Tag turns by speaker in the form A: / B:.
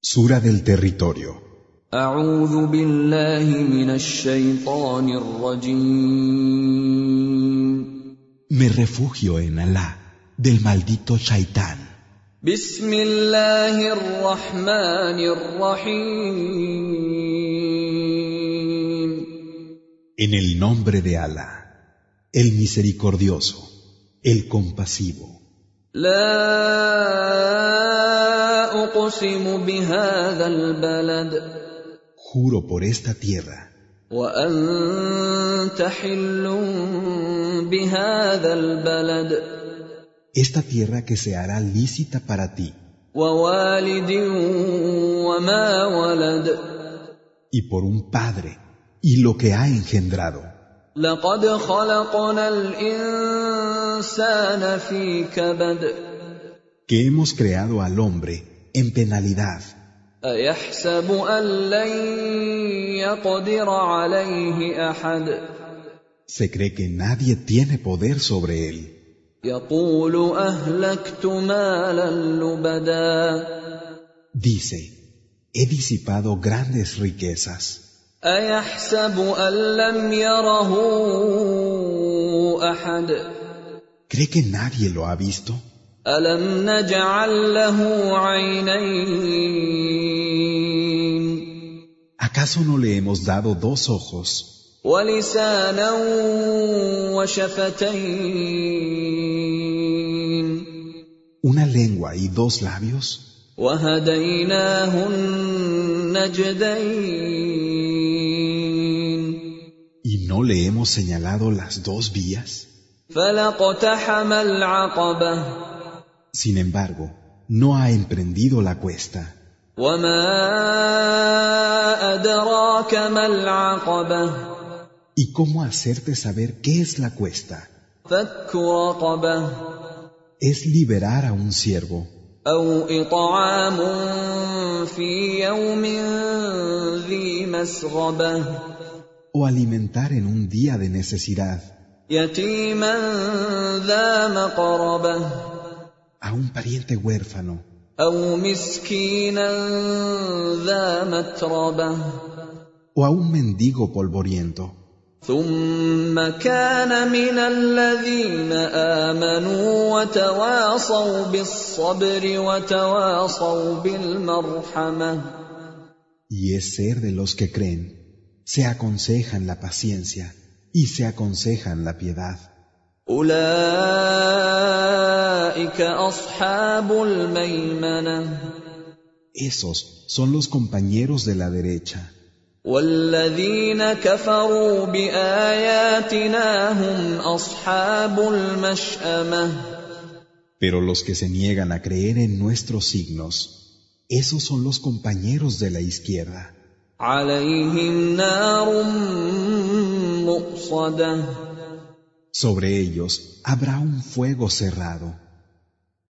A: Sura del territorio.
B: أعوذ بالله من الشيطان الرجيم.
A: Me refugio en Alá, del maldito Shaitán.
B: بسم الله الرحمن الرحيم.
A: En el nombre de Alá, el misericordioso, el compasivo.
B: لا أقسم بهذا البلد
A: Juro por esta tierra,
B: وأنت حل بهذا البلد
A: esta tierra que se hará lícita para ti,
B: ووالد وما ولد
A: y por un padre, y lo que ha engendrado.
B: لقد خلقنا الإنسان في كبد
A: Que hemos creado al hombre en penalidad.
B: أيحسب أن لن يقدر عليه أحد
A: Se cree que nadie tiene poder sobre él.
B: يقول أهلكت مالا لبدا
A: Dice, he disipado grandes riquezas.
B: أيحسب أن لم يره أحد
A: ¿Cree que nadie lo ha visto?
B: ألم نجعل له عينين
A: ¿Acaso no le hemos dado dos ojos,
B: ولسانا وشفتين
A: una lengua y dos labios?
B: وهديناه النجدين
A: ¿Y no le hemos señalado las dos vías?
B: فلاقتحم العقبة
A: Sin embargo, no ha emprendido la cuesta.
B: وما أدراك ما العقبة
A: ¿Y cómo hacerte saber qué es la cuesta?
B: فك رقبة
A: Es liberar a un siervo,
B: أو إطعام في يوم ذي مسغبة
A: o alimentar en un día de necesidad
B: يتيما ذا مقربة
A: a un pariente huérfano,
B: أو مسكينا ذا متربة
A: o a un mendigo polvoriento.
B: ثم كان من الذين آمنوا وتواصوا بالصبر وتواصوا بالمرحمة
A: Y es ser de los que creen, se aconsejan la paciencia y se aconsejan la piedad.
B: أولئك أصحاب الميمنة
A: Esos son los compañeros de la derecha.
B: والذين كفروا بآياتنا هم أصحاب المشأمة
A: Pero los que se niegan a creer en nuestros signos, esos son los compañeros de la izquierda.
B: عليهم نار مؤصدة
A: Sobre ellos habrá un fuego cerrado.